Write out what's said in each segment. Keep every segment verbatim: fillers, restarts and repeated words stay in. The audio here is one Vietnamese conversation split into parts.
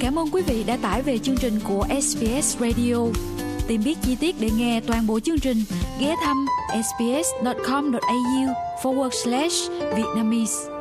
Cảm ơn quý vị đã tải về chương trình của ét bê ét Radio. Tìm biết chi tiết để nghe toàn bộ chương trình, ghé thăm sbs.com.au forward slash Vietnamese.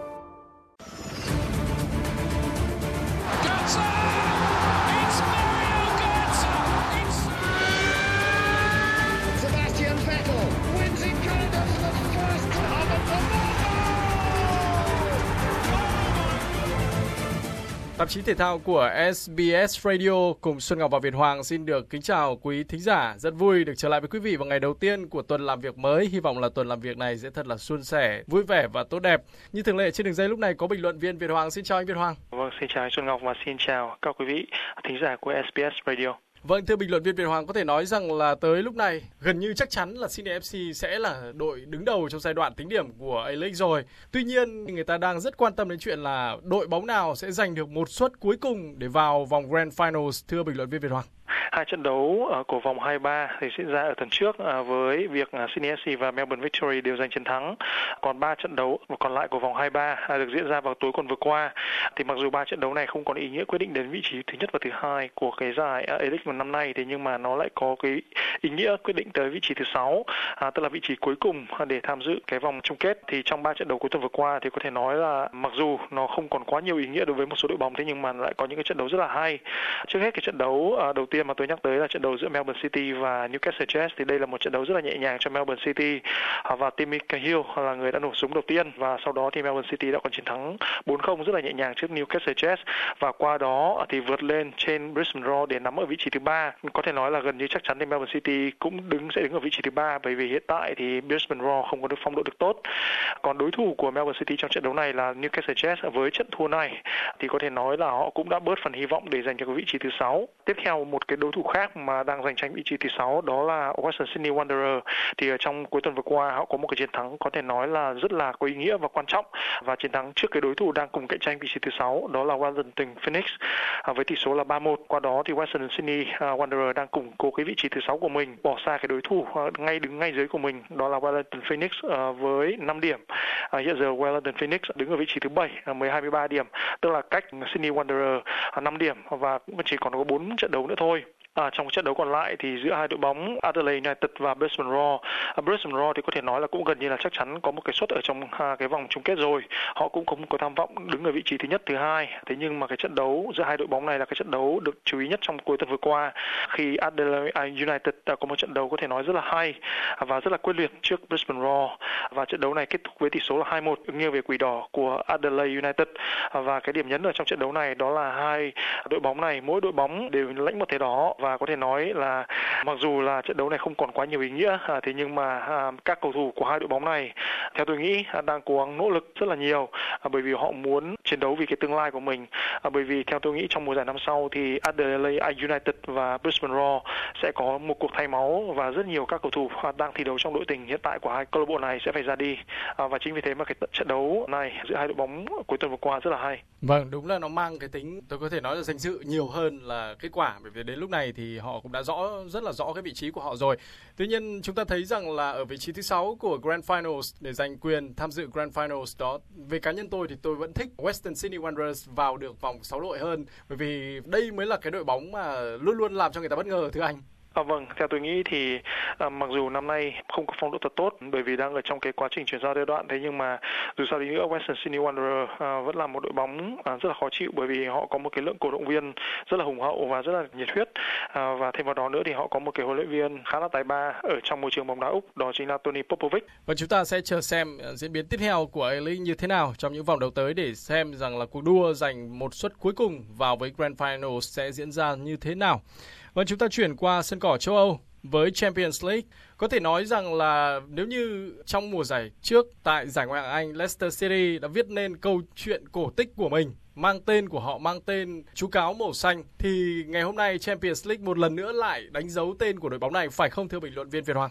Tạp chí thể thao của ét bê ét Radio cùng Xuân Ngọc và Việt Hoàng xin được kính chào quý thính giả. Rất vui được trở lại với quý vị vào ngày đầu tiên của tuần làm việc mới. Hy vọng là tuần làm việc này sẽ thật là suôn sẻ, vui vẻ và tốt đẹp. Như thường lệ trên đường dây lúc này có bình luận viên Việt Hoàng. Xin chào anh Việt Hoàng. Vâng, xin chào anh Xuân Ngọc và xin chào các quý vị thính giả của ét bê ét Radio. Vâng, thưa bình luận viên Việt Hoàng, có thể nói rằng là tới lúc này gần như chắc chắn là Sydney ép xê sẽ là đội đứng đầu trong giai đoạn tính điểm của A-League rồi. Tuy nhiên, người ta đang rất quan tâm đến chuyện là đội bóng nào sẽ giành được một suất cuối cùng để vào vòng Grand Finals, thưa bình luận viên Việt Hoàng. Hai trận đấu của vòng hai ba thì diễn ra ở tuần trước với việc Sydney ép xê và Melbourne Victory đều giành chiến thắng. Còn ba trận đấu còn lại của vòng hai ba được diễn ra vào tối tuần vừa qua. Thì mặc dù ba trận đấu này không còn ý nghĩa quyết định đến vị trí thứ nhất và thứ hai của cái giải A-League một năm nay, thế nhưng mà nó lại có cái ý nghĩa quyết định tới vị trí thứ sáu, à, tức là vị trí cuối cùng để tham dự cái vòng chung kết. Thì trong ba trận đấu cuối tuần vừa qua thì có thể nói là mặc dù nó không còn quá nhiều ý nghĩa đối với một số đội bóng, thế nhưng mà lại có những cái trận đấu rất là hay. Trước hết cái trận đấu đầu tiên mà tôi nhắc tới là trận đấu giữa Melbourne City và Newcastle Jets. Thì đây là một trận đấu rất là nhẹ nhàng cho Melbourne City, và Timmy Cahill là người đã nổ súng đầu tiên, và sau đó thì Melbourne City đã có chiến thắng bốn không rất là nhẹ nhàng trước Newcastle Jets, và qua đó thì vượt lên trên Brisbane Roar để nắm ở vị trí thứ ba. Có thể nói là gần như chắc chắn thì Melbourne City cũng đứng sẽ đứng ở vị trí thứ ba, bởi vì hiện tại thì Brisbane Roar không có được phong độ được tốt. Còn đối thủ của Melbourne City trong trận đấu này là Newcastle Jets. Với trận thua này thì có thể nói là họ cũng đã bớt phần hy vọng để giành được vị trí thứ sáu. Tiếp theo một cái đối thủ khác mà đang giành tranh vị trí thứ sáu đó là Western Sydney Wanderers. Thì ở trong cuối tuần vừa qua họ có một cái chiến thắng có thể nói là rất là có ý nghĩa và quan trọng, và chiến thắng trước cái đối thủ đang cùng cạnh tranh vị trí thứ sáu đó là Wellington Phoenix với tỷ số là ba một. Qua đó thì Western Sydney Wanderers đang củng cố cái vị trí thứ sáu của mình, bỏ xa cái đối thủ ngay đứng ngay dưới của mình đó là Wellington Phoenix với năm điểm. Hiện giờ Wellington Phoenix đứng ở vị trí thứ bảy với hai mươi ba điểm, tức là cách Sydney Wanderers năm điểm, và cũng chỉ còn có bốn trận đấu nữa thôi. À, trong trận đấu còn lại thì giữa hai đội bóng Adelaide United và Brisbane Roar. À, Brisbane Roar thì có thể nói là cũng gần như là chắc chắn có một cái suất ở trong à, cái vòng chung kết rồi. Họ cũng không có tham vọng đứng ở vị trí thứ nhất, thứ hai. Thế nhưng mà cái trận đấu giữa hai đội bóng này là cái trận đấu được chú ý nhất trong cuối tuần vừa qua, khi Adelaide United đã có một trận đấu có thể nói rất là hay và rất là quyết liệt trước Brisbane Roar, và trận đấu này kết thúc với tỷ số là hai một nghiêng về quỷ đỏ của Adelaide United. Và cái điểm nhấn ở trong trận đấu này đó là hai đội bóng này mỗi đội bóng đều lãnh một thế đỏ. Và có thể nói là mặc dù là trận đấu này không còn quá nhiều ý nghĩa, à, thế nhưng mà à, các cầu thủ của hai đội bóng này theo tôi nghĩ à, đang cố gắng nỗ lực rất là nhiều, à, bởi vì họ muốn chiến đấu vì cái tương lai của mình. À, bởi vì theo tôi nghĩ trong mùa giải năm sau thì Adelaide United và Brisbane Roar sẽ có một cuộc thay máu, và rất nhiều các cầu thủ à, đang thi đấu trong đội tình hiện tại của hai câu lạc bộ này sẽ phải ra đi. À, và chính vì thế mà cái trận đấu này giữa hai đội bóng cuối tuần vừa qua rất là hay. Vâng, đúng là nó mang cái tính tôi có thể nói là danh dự nhiều hơn là kết quả, bởi vì đến lúc này thì họ cũng đã rõ rất là rõ cái vị trí của họ rồi. Tuy nhiên chúng ta thấy rằng là ở vị trí thứ sáu của Grand Finals để giành quyền tham dự Grand Finals đó, về cá nhân tôi thì tôi vẫn thích Western Sydney Wanderers vào được vòng sáu đội hơn, bởi vì đây mới là cái đội bóng mà luôn luôn làm cho người ta bất ngờ, thưa anh. À, vâng, theo tôi nghĩ thì à, mặc dù năm nay không có phong độ thật tốt bởi vì đang ở trong cái quá trình chuyển giao giai đoạn, thế nhưng mà dù sao đi nữa Western Sydney Wanderers à, vẫn là một đội bóng à, rất là khó chịu, bởi vì họ có một cái lượng cổ động viên rất là hùng hậu và rất là nhiệt huyết, à, và thêm vào đó nữa thì họ có một cái huấn luyện viên khá là tài ba ở trong môi trường bóng đá Úc, đó chính là Tony Popovic. Và chúng ta sẽ chờ xem diễn biến tiếp theo của A-League như thế nào trong những vòng đấu tới để xem rằng là cuộc đua giành một suất cuối cùng vào với Grand Finals sẽ diễn ra như thế nào. Và chúng ta chuyển qua sân cỏ châu Âu với Champions League. Có thể nói rằng là nếu như trong mùa giải trước tại giải Ngoại hạng Anh, Leicester City đã viết nên câu chuyện cổ tích của mình, mang tên của họ, mang tên chú cáo màu xanh, thì ngày hôm nay Champions League một lần nữa lại đánh dấu tên của đội bóng này, phải không thưa bình luận viên Việt Hoàng? Vâng,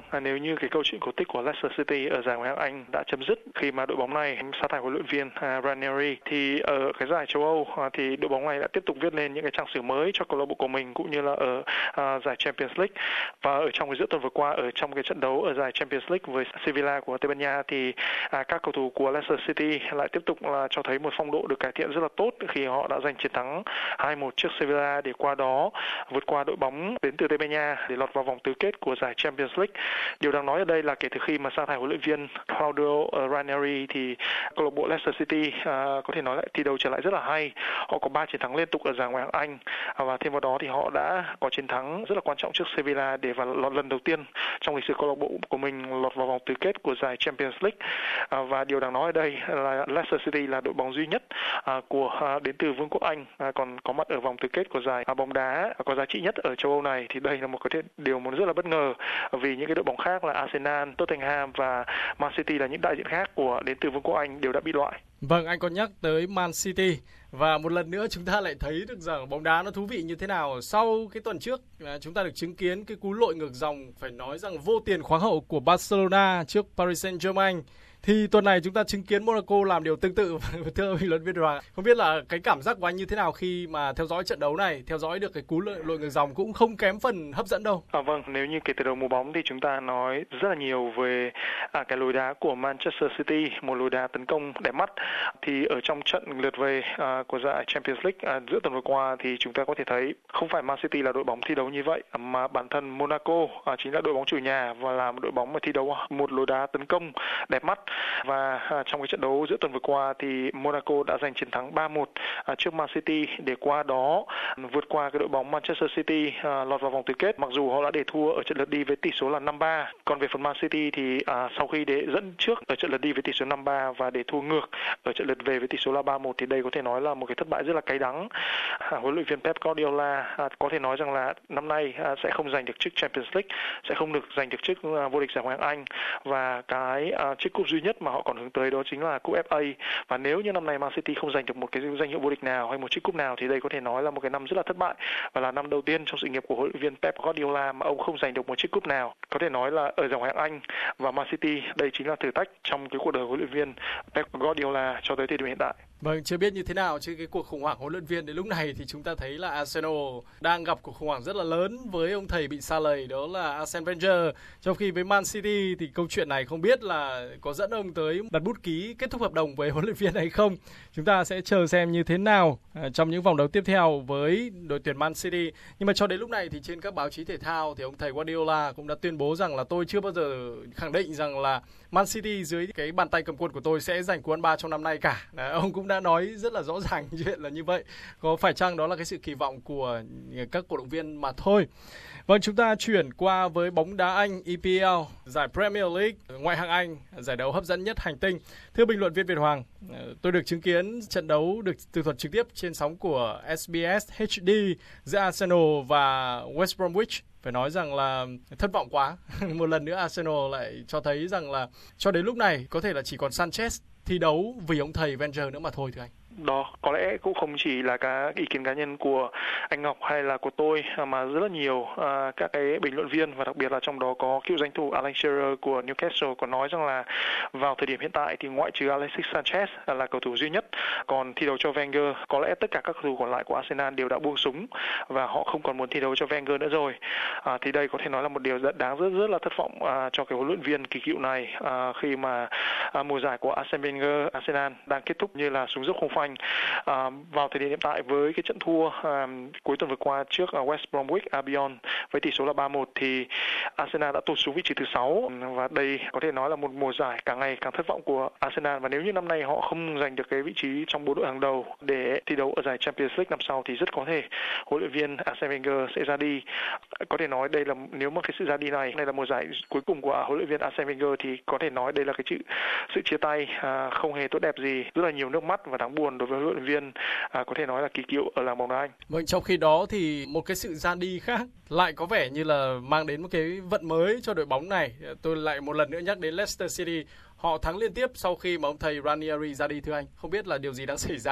nếu như cái câu chuyện cổ tích của Leicester City ở giải Ngoại hạng Anh đã chấm dứt khi mà đội bóng này sa thải huấn luyện viên Ranieri, thì ở cái giải châu Âu thì đội bóng này đã tiếp tục viết lên những cái trang sử mới cho câu lạc bộ của mình, cũng như là ở giải Champions League. Và ở trong cái giữa tuần vừa qua, ở trong cái trận đấu ở giải Champions League với Sevilla của Tây Ban Nha, thì các cầu thủ của Leicester City lại tiếp tục là cho thấy một phong độ được cải thiện rất là tốt khi họ đã giành chiến thắng hai một trước Sevilla, để qua đó vượt qua đội bóng đến từ Tây Ban Nha để lọt vào vòng tứ kết của giải Champions League. Điều đáng nói ở đây là kể từ khi mà sa thải huấn luyện viên Claudio Ranieri thì câu lạc bộ Leicester City uh, có thể nói lại thi đấu trở lại rất là hay. Họ có ba chiến thắng liên tục ở giải Ngoại hạng Anh, và thêm vào đó thì họ đã có chiến thắng rất là quan trọng trước Sevilla để vào lọt lần đầu tiên trong lịch sử câu lạc bộ của mình lọt vào vòng tứ kết của giải Champions League. Uh, và điều đáng nói ở đây là Leicester City là đội bóng duy nhất uh, của uh, đến từ Vương quốc Anh uh, còn có mặt ở vòng tứ kết của giải uh, bóng đá uh, có giá trị nhất ở châu Âu này. Thì đây là một cái điều một rất là bất ngờ, vì những cái đội bóng khác là Arsenal, Tottenham và Man City là những đại diện khác của đến từ Vương quốc Anh đều đã bị loại. Vâng, anh còn nhắc tới Man City, và một lần nữa chúng ta lại thấy được rằng bóng đá nó thú vị như thế nào. Sau cái tuần trước chúng ta được chứng kiến cái cú lội ngược dòng phải nói rằng vô tiền khoáng hậu của Barcelona trước Paris Saint-Germain, thì tuần này chúng ta chứng kiến Monaco làm điều tương tự. Thưa bình luận viên Hoàng, không biết là cái cảm giác của anh như thế nào khi mà theo dõi trận đấu này, theo dõi được cái cú lội, lội ngược dòng cũng không kém phần hấp dẫn đâu. À, vâng, nếu như kể từ đầu mùa bóng thì chúng ta nói rất là nhiều về à, cái lối đá của Manchester City, một lối đá tấn công đẹp mắt. Thì ở trong trận lượt về à, của giải Champions League à, giữa tuần vừa qua thì chúng ta có thể thấy không phải Man City là đội bóng thi đấu như vậy, mà bản thân Monaco à, chính là đội bóng chủ nhà và là một đội bóng mà thi đấu một lối đá tấn công đẹp mắt. Và à, trong cái trận đấu giữa tuần vừa qua thì Monaco đã giành chiến thắng ba một à, trước Man City, để qua đó vượt qua cái đội bóng Manchester City à, lọt vào vòng tứ kết, mặc dù họ đã để thua ở trận lượt đi với tỷ số là năm ba. Còn về phần Man City thì à, sau khi để dẫn trước ở trận lượt đi với tỷ số năm ba và để thua ngược ở trận lượt về với tỷ số là ba một, thì đây có thể nói là một cái thất bại rất là cay đắng. À, huấn luyện viên Pep Guardiola à, có thể nói rằng là năm nay à, sẽ không giành được chức Champions League, sẽ không được giành được chức à, vô địch giải Ngoại hạng Anh, và cái à, chiếc cúp duy nhất mà họ còn hướng tới đó chính là cúp ép a. Và nếu như năm nay Man City không giành được một cái danh hiệu vô địch nào hay một chiếc cúp nào thì đây có thể nói là một cái năm rất là thất bại, và là năm đầu tiên trong sự nghiệp của huấn luyện viên Pep Guardiola mà ông không giành được một chiếc cúp nào. Có thể nói là ở giải Ngoại hạng Anh và Man City đây chính là thử thách trong cái cuộc đời huấn luyện viên Pep Guardiola cho tới thời điểm hiện tại. Vâng, chưa biết như thế nào chứ cái cuộc khủng hoảng huấn luyện viên đến lúc này thì chúng ta thấy là Arsenal đang gặp cuộc khủng hoảng rất là lớn với ông thầy bị sa lầy, đó là Arsene Wenger. Trong khi với Man City thì câu chuyện này không biết là có dẫn ông tới đặt bút ký kết thúc hợp đồng với huấn luyện viên hay không. Chúng ta sẽ chờ xem như thế nào trong những vòng đấu tiếp theo với đội tuyển Man City. Nhưng mà cho đến lúc này thì trên các báo chí thể thao thì ông thầy Guardiola cũng đã tuyên bố rằng là tôi chưa bao giờ khẳng định rằng là Man City dưới cái bàn tay cầm quân của tôi sẽ giành cú ăn ba trong năm nay cả. Đấy, ông cũng đã nói rất là rõ ràng chuyện là như vậy. Có phải chăng đó là cái sự kỳ vọng của các cổ động viên mà thôi. Vâng, chúng ta chuyển qua với bóng đá Anh e pê lờ, giải Premier League, Ngoại hạng Anh, giải đấu hấp dẫn nhất hành tinh. Thưa bình luận viên Việt Hoàng, tôi được chứng kiến trận đấu được tường thuật trực tiếp trên sóng của ét bê ét hát đê giữa Arsenal và West Bromwich. Phải nói rằng là thất vọng quá. Một lần nữa Arsenal lại cho thấy rằng là cho đến lúc này có thể là chỉ còn Sanchez thi đấu vì ông thầy Wenger nữa mà thôi thưa anh. Đó có lẽ cũng không chỉ là cái ý kiến cá nhân của anh Ngọc hay là của tôi, mà rất là nhiều uh, các cái bình luận viên, và đặc biệt là trong đó có cựu danh thủ Alan Shearer của Newcastle có nói rằng là vào thời điểm hiện tại thì ngoại trừ Alexis Sanchez là cầu thủ duy nhất còn thi đấu cho Wenger, có lẽ tất cả các cầu thủ còn lại của Arsenal đều đã buông súng và họ không còn muốn thi đấu cho Wenger nữa rồi. À, thì đây có thể nói là một điều rất đáng rất rất là thất vọng uh, cho cái huấn luyện viên kỳ cựu này uh, khi mà uh, mùa giải của Arsene Wenger Arsenal đang kết thúc như là súng dốc không phanh. À, vào thời điểm hiện tại với cái trận thua à, cuối tuần vừa qua trước uh, West Bromwich Albion với tỷ số là ba một thì Arsenal đã tụt xuống vị trí thứ sáu, và đây có thể nói là một mùa giải càng ngày càng thất vọng của Arsenal. Và nếu như năm nay họ không giành được cái vị trí trong bốn đội hàng đầu để thi đấu ở giải Champions League năm sau thì rất có thể huấn luyện viên Arsene Wenger sẽ ra đi. Có thể nói đây là nếu mà cái sự ra đi này đây là mùa giải cuối cùng của huấn luyện viên Arsene Wenger thì có thể nói đây là cái sự, sự chia tay à, không hề tốt đẹp gì, rất là nhiều nước mắt và đáng buồn đối với huấn luyện viên à, có thể nói là kỳ cựu ở làng bóng đá Anh. Vâng, trong khi đó thì một cái sự ra đi khác lại có vẻ như là mang đến một cái vận mới cho đội bóng này. Tôi lại một lần nữa nhắc đến Leicester City. Họ thắng liên tiếp sau khi mà ông thầy Ranieri ra đi thưa anh. Không biết là điều gì đang xảy ra đây?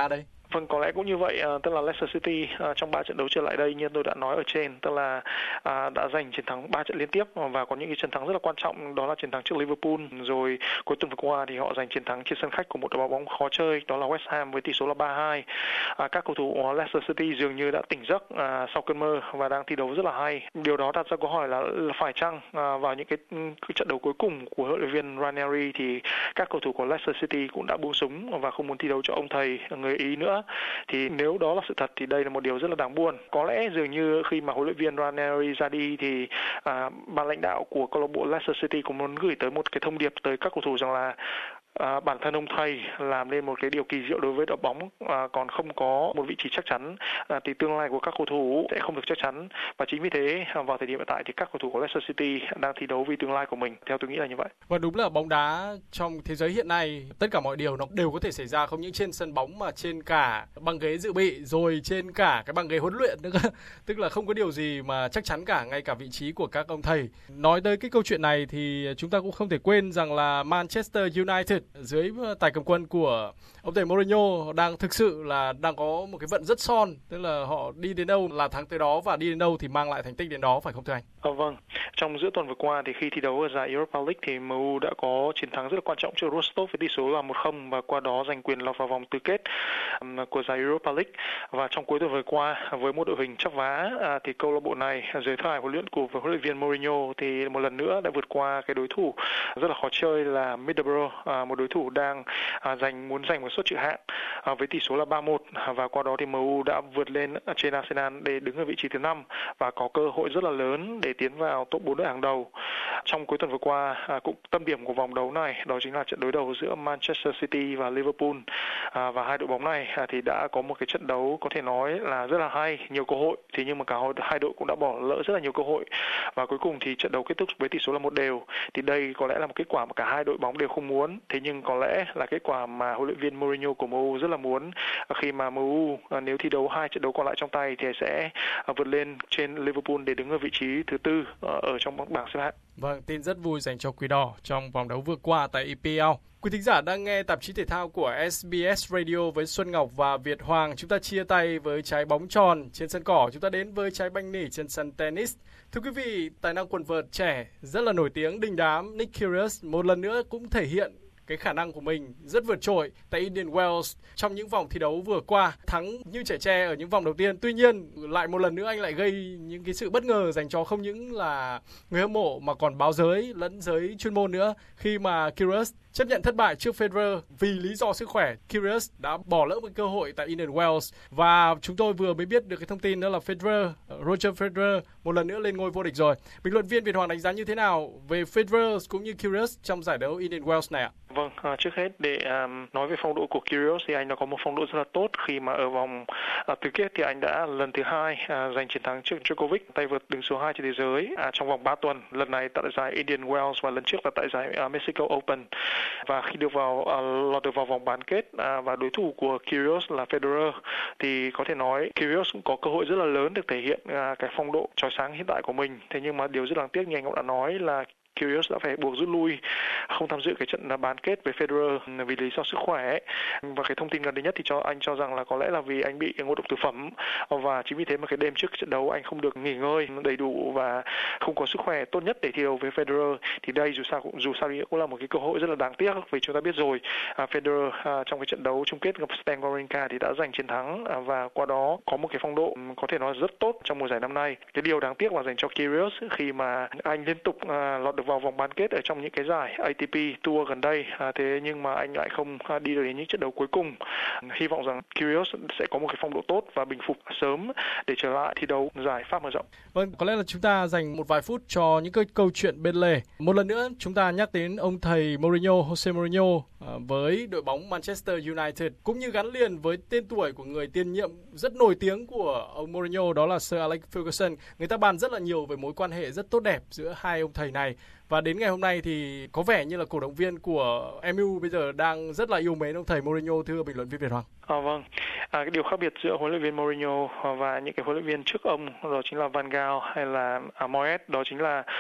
Vâng, có lẽ cũng như vậy, à, tức là Leicester City à, trong ba trận đấu trở lại đây như tôi đã nói ở trên, tức là à, đã giành chiến thắng ba trận liên tiếp và có những cái chiến thắng rất là quan trọng, đó là chiến thắng trước Liverpool, rồi cuối tuần vừa qua thì họ giành chiến thắng trên sân khách của một đội bóng khó chơi, đó là West Ham với tỷ số là ba hai. À, các cầu thủ Leicester City dường như đã tỉnh giấc à, sau cơn mơ và đang thi đấu rất là hay. Điều đó đặt ra câu hỏi là, là phải chăng à, vào những cái, cái trận đấu cuối cùng của huấn luyện viên Ranieri thì các cầu thủ của Leicester City cũng đã buông súng và không muốn thi đấu cho ông thầy người Ý nữa. Thì nếu đó là sự thật thì đây là một điều rất là đáng buồn. Có lẽ dường như khi mà huấn luyện viên Ranieri ra đi thì à, ban lãnh đạo của câu lạc bộ Leicester City cũng muốn gửi tới một cái thông điệp tới các cầu thủ rằng là À, bản thân ông thầy làm nên một cái điều kỳ diệu đối với đội bóng, à, còn không có một vị trí chắc chắn à, thì tương lai của các cầu thủ sẽ không được chắc chắn, và chính vì thế à, vào thời điểm hiện tại thì các cầu thủ của Leicester City đang thi đấu vì tương lai của mình, theo tôi nghĩ là như vậy. Và đúng là bóng đá trong thế giới hiện nay tất cả mọi điều nó đều có thể xảy ra, không những trên sân bóng mà trên cả băng ghế dự bị, rồi trên cả cái băng ghế huấn luyện nữa. Tức là không có điều gì mà chắc chắn cả, ngay cả vị trí của các ông thầy. Nói tới cái câu chuyện này thì chúng ta cũng không thể quên rằng là Manchester United dưới tài cầm quân của ông thầy Mourinho đang thực sự là đang có một cái vận rất son, tức là họ đi đến đâu là thắng tới đó và đi đến đâu thì mang lại thành tích đến đó, phải không thưa anh? À, vâng, trong giữa tuần vừa qua thì khi thi đấu ở giải Europa League thì em u đã có chiến thắng rất là quan trọng trước Rostov với tỷ số là một không và qua đó giành quyền lọt vào vòng tứ kết um, của giải Europa League. Và trong cuối tuần vừa qua với một đội hình chắp vá à, thì câu lạc bộ này dưới thời huấn luyện của huấn luyện viên Mourinho thì một lần nữa đã vượt qua cái đối thủ rất là khó chơi là Middlesbrough, à, một đối thủ đang à, giành muốn giành một suất trừ hạng à, với tỷ số là ba một, và qua đó thì em u đã vượt lên trên Arsenal để đứng ở vị trí thứ năm và có cơ hội rất là lớn để tiến vào top bốn đội hàng đầu. Trong cuối tuần vừa qua à, cũng tâm điểm của vòng đấu này đó chính là trận đối đầu giữa Manchester City và Liverpool, à, và hai đội bóng này à, thì đã có một cái trận đấu có thể nói là rất là hay, nhiều cơ hội, thì nhưng mà cả hai đội cũng đã bỏ lỡ rất là nhiều cơ hội và cuối cùng thì trận đấu kết thúc với tỷ số là một đều. Thì đây có lẽ là một kết quả mà cả hai đội bóng đều không muốn, thế nhưng có lẽ là kết quả mà huấn luyện viên Mourinho của em u rất là muốn, khi mà em u à, nếu thi đấu hai trận đấu còn lại trong tay thì sẽ à, vượt lên trên Liverpool để đứng ở vị trí thứ tư à, ở trong bảng xếp hạng. Vâng, tin rất vui dành cho Quỷ Đỏ trong vòng đấu vừa qua tại e pê lờ. Quý thính giả đang nghe tạp chí thể thao của ét bê ét Radio với Xuân Ngọc và Việt Hoàng. Chúng ta chia tay với trái bóng tròn trên sân cỏ, chúng ta đến với trái banh nỉ trên sân tennis. Thưa quý vị, tài năng quần vợt trẻ rất là nổi tiếng đình đám Nick Kyrgios một lần nữa cũng thể hiện cái khả năng của mình rất vượt trội tại Indian Wells trong những vòng thi đấu vừa qua, thắng như trẻ tre ở những vòng đầu tiên. Tuy nhiên, lại một lần nữa anh lại gây những cái sự bất ngờ dành cho không những là người hâm mộ mà còn báo giới lẫn giới chuyên môn nữa, khi mà Kyrgios chấp nhận thất bại trước Federer vì lý do sức khỏe. Kyrgios đã bỏ lỡ một cơ hội tại Indian Wells và chúng tôi vừa mới biết được cái thông tin đó là Federer, Roger Federer một lần nữa lên ngôi vô địch rồi. Bình luận viên Việt Hoàng đánh giá như thế nào về Federer cũng như Kyrgios trong giải đấu Indian Wells này ạ? Vâng, à, trước hết để um, nói về phong độ của Kyrgios thì anh đã có một phong độ rất là tốt khi mà ở vòng à, tứ kết thì anh đã lần thứ hai à, giành chiến thắng trước Djokovic, tay vợt đứng số hai trên thế giới à, trong vòng ba tuần. Lần này tại giải Indian Wells và lần trước là tại giải à, Mexico Open. Và khi được vào à, lọt được vào vòng bán kết à, và đối thủ của Kyrgios là Federer thì có thể nói Kyrgios cũng có cơ hội rất là lớn được thể hiện à, cái phong độ chói sáng hiện tại của mình. Thế nhưng mà điều rất đáng tiếc như anh cũng đã nói là Kyrgios đã phải buộc rút lui, không tham dự cái trận bán kết với Federer vì lý do sức khỏe. Và cái thông tin gần đây nhất thì cho anh cho rằng là có lẽ là vì anh bị ngộ độc thực phẩm, và chính vì thế mà cái đêm trước trận đấu anh không được nghỉ ngơi đầy đủ và không có sức khỏe tốt nhất để thi đấu với Federer. Thì đây dù sao cũng dù sao đi cũng là một cái cơ hội rất là đáng tiếc, vì chúng ta biết rồi à, Federer à, trong cái trận đấu chung kết gặp Stan Wawrinka thì đã giành chiến thắng à, và qua đó có một cái phong độ có thể nói rất tốt trong mùa giải năm nay. Cái điều đáng tiếc là dành cho Kyrgios khi mà anh liên tục à, lọt được vào vòng bán kết ở trong những cái giải a tê pê Tour gần đây, à, thế nhưng mà anh lại không đi được đến những trận đấu cuối cùng. Hy vọng rằng Kyrgios sẽ có một cái phong độ tốt và bình phục sớm để trở lại thi đấu giải Pháp mở rộng. Vâng, có lẽ là chúng ta dành một vài phút cho những cái câu chuyện bên lề. Một lần nữa chúng ta nhắc đến ông thầy Mourinho, Jose Mourinho à, với đội bóng Manchester United, cũng như gắn liền với tên tuổi của người tiền nhiệm rất nổi tiếng của ông Mourinho, đó là Sir Alex Ferguson. Người ta bàn rất là nhiều về mối quan hệ rất tốt đẹp giữa hai ông thầy này. Và đến ngày hôm nay thì có vẻ như là cổ động viên của em u bây giờ đang rất là yêu mến ông thầy Mourinho, thưa bình luận viên Việt Hoàng. À, vâng, à, cái điều khác biệt giữa huấn luyện viên Mourinho và những cái huấn luyện viên trước ông đó chính là Van Gaal hay là à, Moyes, đó chính là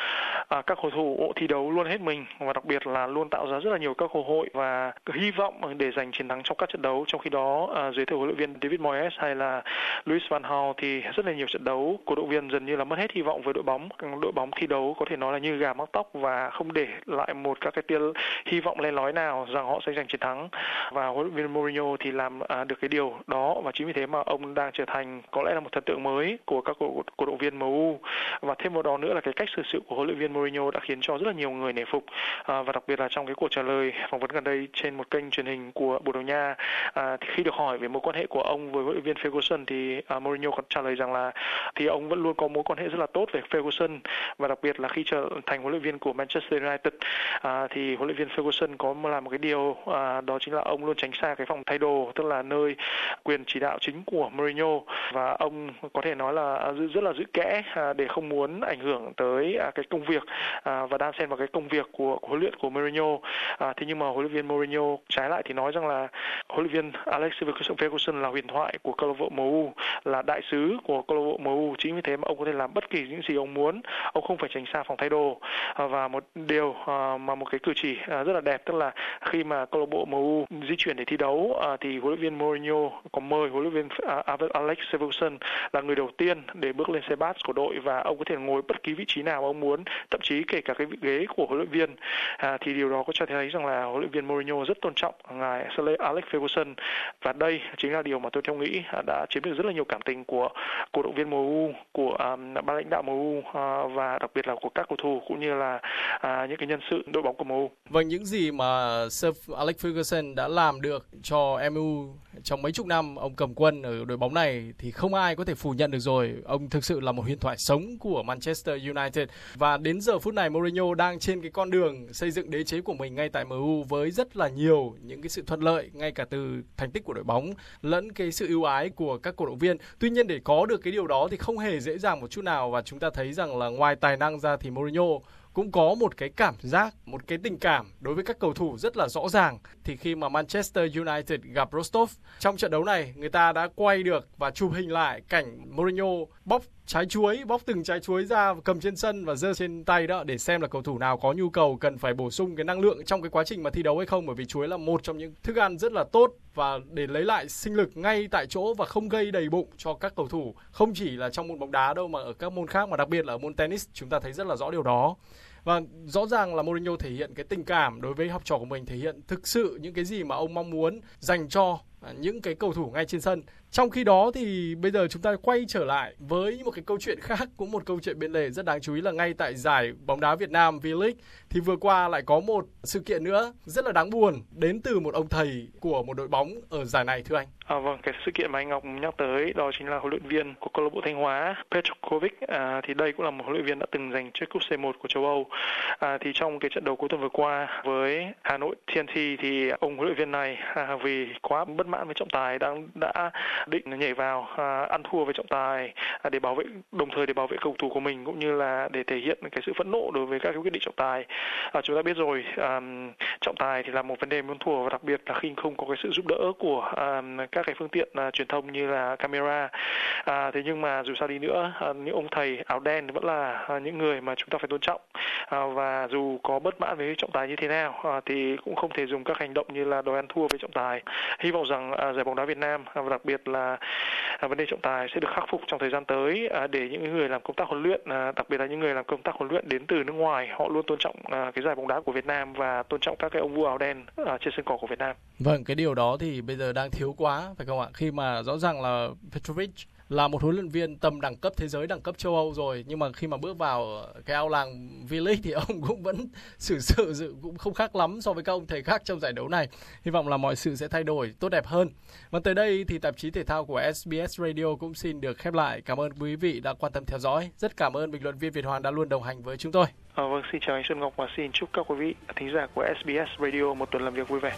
À, các cầu thủ thi đấu luôn hết mình và đặc biệt là luôn tạo ra rất là nhiều các cơ hội và hy vọng để giành chiến thắng trong các trận đấu. Trong khi đó à, dưới thời huấn luyện viên David Moyes hay là Louis van Gaal thì rất là nhiều trận đấu cổ động viên dần như là mất hết hy vọng với đội bóng. Đội bóng thi đấu có thể nói là như gà mắc tóc và không để lại một các cái tia hy vọng len lói nào rằng họ sẽ giành chiến thắng. Và huấn luyện viên Mourinho thì làm à, được cái điều đó và chính vì thế mà ông đang trở thành có lẽ là một thần tượng mới của các cổ, cổ động viên em u. Và thêm vào đó nữa là cái cách xử sự của huấn luyện viên Mourinho đã khiến cho rất là nhiều người nể phục à, và đặc biệt là trong cái cuộc trả lời phỏng vấn gần đây trên một kênh truyền hình của Bồ Đào Nha, à, thì khi được hỏi về mối quan hệ của ông với huấn luyện viên Ferguson thì à, Mourinho còn trả lời rằng là thì ông vẫn luôn có mối quan hệ rất là tốt với Ferguson và đặc biệt là khi trở thành huấn luyện viên của Manchester United à, thì huấn luyện viên Ferguson có làm một cái điều à, đó chính là ông luôn tránh xa cái phòng thay đồ, tức là nơi quyền chỉ đạo chính của Mourinho, và ông có thể nói là rất là giữ kẽ à, để không muốn ảnh hưởng tới à, cái công việc à, và đan xen vào cái công việc của, của huấn luyện của Mourinho. À, thế nhưng mà huấn luyện viên Mourinho trái lại thì nói rằng là huấn luyện viên Alex Ferguson là huyền thoại của câu lạc bộ em u, là đại sứ của câu lạc bộ em u. Chính vì thế mà ông có thể làm bất kỳ những gì ông muốn, ông không phải tránh xa phòng thay đồ. À, và một điều à, mà một cái cử chỉ à, rất là đẹp, tức là khi mà câu lạc bộ em u di chuyển để thi đấu à, thì huấn luyện viên Mourinho có mời huấn luyện viên à, Alex Ferguson là người đầu tiên để bước lên xe bus của đội và ông có thể ngồi bất kỳ vị trí nào ông muốn, thậm chí kể cả cái vị ghế của huấn luyện viên. À, thì điều đó có cho thấy rằng là huấn luyện viên Mourinho rất tôn trọng ngài Alex Ferguson và đây chính là điều mà tôi theo nghĩ đã chiếm được rất là nhiều cảm tình của cổ động viên em u, của um, ban lãnh đạo em u uh, và đặc biệt là của các cầu thủ cũng như là uh, những cái nhân sự đội bóng của em u. Vâng, những gì mà Sir Alex Ferguson đã làm được cho em u trong mấy chục năm ông cầm quân ở đội bóng này thì không ai có thể phủ nhận được rồi. Ông thực sự là một huyền thoại sống của Manchester United và đến giờ phút này Mourinho đang trên cái con đường xây dựng đế chế của mình ngay tại em u với rất là nhiều những cái sự thuận lợi ngay cả từ thành tích của đội bóng lẫn cái sự ưu ái của các cổ động viên. Tuy nhiên để có được cái điều đó thì không hề dễ dàng một chút nào và chúng ta thấy rằng là ngoài tài năng ra thì Mourinho cũng có một cái cảm giác, một cái tình cảm đối với các cầu thủ rất là rõ ràng. Thì khi mà Manchester United gặp Rostov, trong trận đấu này người ta đã quay được và chụp hình lại cảnh Mourinho bóc trái chuối, bóc từng trái chuối ra cầm trên sân và giơ trên tay đó để xem là cầu thủ nào có nhu cầu cần phải bổ sung cái năng lượng trong cái quá trình mà thi đấu hay không, bởi vì chuối là một trong những thức ăn rất là tốt và để lấy lại sinh lực ngay tại chỗ và không gây đầy bụng cho các cầu thủ, không chỉ là trong môn bóng đá đâu mà ở các môn khác, mà đặc biệt là ở môn tennis chúng ta thấy rất là rõ điều đó. Và rõ ràng là Mourinho thể hiện cái tình cảm đối với học trò của mình, thể hiện thực sự những cái gì mà ông mong muốn dành cho những cái cầu thủ ngay trên sân. Trong khi đó thì bây giờ chúng ta quay trở lại với một cái câu chuyện khác, cũng một câu chuyện bên lề rất đáng chú ý là ngay tại giải bóng đá Việt Nam V-League thì vừa qua lại có một sự kiện nữa rất là đáng buồn đến từ một ông thầy của một đội bóng ở giải này, thưa anh. À, vâng, cái sự kiện mà anh Ngọc nhắc tới đó chính là huấn luyện viên của câu lạc bộ Thanh Hóa Petrovic. À, thì đây cũng là một huấn luyện viên đã từng giành chiếc cúp C một của châu Âu. À, thì trong cái trận đấu cuối tuần vừa qua với Hà Nội tê en tê thì ông huấn luyện viên này à, vì quá bất mãn với trọng tài đang đã định nhảy vào à, ăn thua với trọng tài à, để bảo vệ, đồng thời để bảo vệ cầu thủ của mình cũng như là để thể hiện cái sự phẫn nộ đối với các cái quyết định trọng tài. À, chúng ta biết rồi, à, trọng tài thì là một vấn đề muốn thua và đặc biệt là khi không có cái sự giúp đỡ của à, các cái phương tiện à, truyền thông như là camera. À, thế nhưng mà dù sao đi nữa, à, những ông thầy áo đen vẫn là à, những người mà chúng ta phải tôn trọng à, và dù có bất mãn với trọng tài như thế nào à, thì cũng không thể dùng các hành động như là đòi ăn thua với trọng tài. Hy vọng rằng à, giải bóng đá Việt Nam à, và đặc biệt là à, vấn đề trọng tài sẽ được khắc phục trong thời gian tới à, để những người làm công tác huấn luyện, à, đặc biệt là những người làm công tác huấn luyện đến từ nước ngoài, họ luôn tôn trọng à, cái giải bóng đá của Việt Nam và tôn trọng các cái ông vua áo đen à, trên sân cỏ của Việt Nam. Vâng, cái điều đó thì bây giờ đang thiếu quá, phải không ạ? Khi mà rõ ràng là Petrovic là một huấn luyện viên tầm đẳng cấp thế giới, đẳng cấp châu Âu rồi, nhưng mà khi mà bước vào cái ao làng V-League thì ông cũng vẫn xử sự cũng không khác lắm so với các ông thầy khác trong giải đấu này. Hy vọng là mọi sự sẽ thay đổi tốt đẹp hơn. Và tới đây thì tạp chí thể thao của ét bê ét Radio cũng xin được khép lại. Cảm ơn quý vị đã quan tâm theo dõi. Rất cảm ơn bình luận viên Việt Hoàng đã luôn đồng hành với chúng tôi. À, vâng, xin chào anh Xuân Ngọc và xin chúc các quý vị thính giả của ét bê ét Radio một tuần làm việc vui vẻ.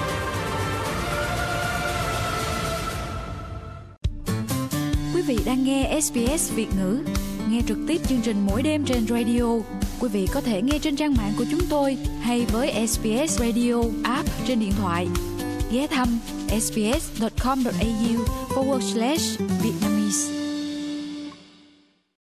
Quý vị đang nghe ét bê ét Việt ngữ. Nghe trực tiếp chương trình mỗi đêm trên radio. Quý vị có thể nghe trên trang mạng của chúng tôi hay với ét bê ét Radio app trên điện thoại. Ghé thăm ét bê ét chấm com chấm a u forward slash Vietnamese.